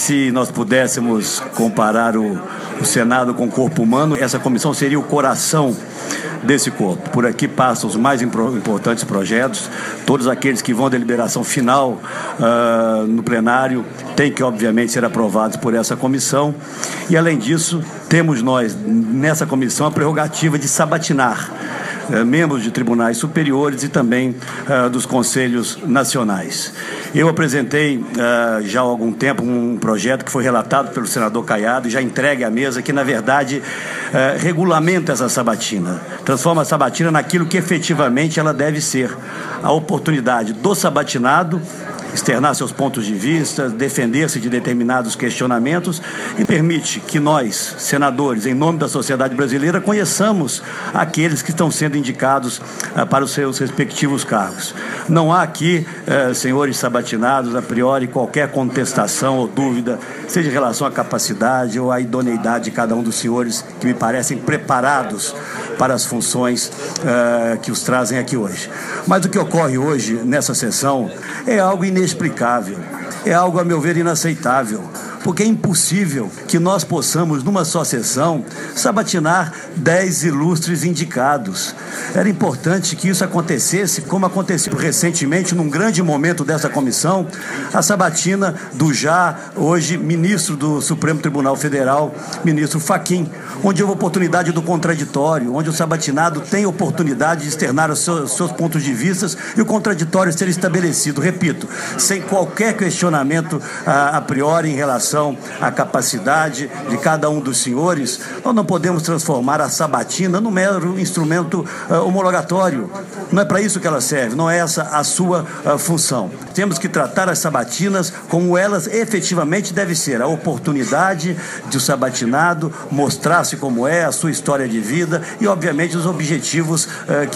Se nós pudéssemos comparar o Senado com o corpo humano, essa comissão seria o coração desse corpo. Por aqui passam os mais importantes projetos, todos aqueles que vão à deliberação final no plenário têm que, obviamente, ser aprovados por essa comissão. E, além disso, temos nós, nessa comissão, a prerrogativa de sabatinar membros de tribunais superiores e também dos conselhos nacionais. Eu apresentei já há algum tempo um projeto que foi relatado pelo senador Caiado e já entregue à mesa, que na verdade regulamenta essa sabatina, transforma a sabatina naquilo que efetivamente ela deve ser: a oportunidade do sabatinado externar seus pontos de vista, defender-se de determinados questionamentos, e permite que nós, senadores, em nome da sociedade brasileira, conheçamos aqueles que estão sendo indicados para os seus respectivos cargos. Não há aqui, senhores sabatinados, a priori, qualquer contestação ou dúvida, seja em relação à capacidade ou à idoneidade de cada um dos senhores que me parecem preparados para as funções que os trazem aqui hoje. Mas o que ocorre hoje nessa sessão é algo inexplicável, é algo, a meu ver, inaceitável, porque é impossível que nós possamos, numa só sessão, sabatinar 10 ilustres indicados. Era importante que isso acontecesse, como aconteceu recentemente, num grande momento dessa comissão, a sabatina do já, hoje, ministro do Supremo Tribunal Federal, ministro Fachin, onde houve oportunidade do contraditório, onde o sabatinado tem oportunidade de externar os seus pontos de vista e o contraditório ser estabelecido, repito, sem qualquer questionamento a priori em relação à capacidade de cada um dos senhores. Nós não podemos transformar a sabatina num mero instrumento homologatório. Não é para isso que ela serve, não é essa a sua função. Temos que tratar as sabatinas como elas efetivamente devem ser: a oportunidade de o sabatinado mostrar-se como é, a sua história de vida e, obviamente, os objetivos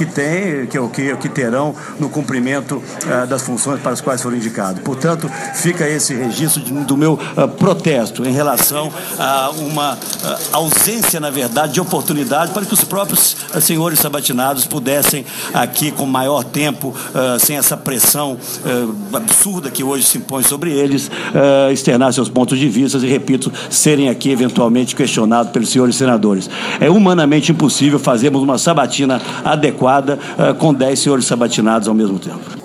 que terão no cumprimento das funções para as quais foram indicados. Portanto, fica esse registro do meu protesto em relação a uma ausência, na verdade, de oportunidade para que os próprios senhores sabatinados pudessem aqui, com maior tempo, sem essa pressão absurda que hoje se impõe sobre eles, externar seus pontos de vista e, repito, serem aqui eventualmente questionados pelos senhores senadores. É humanamente impossível fazermos uma sabatina adequada com 10 senhores sabatinados ao mesmo tempo.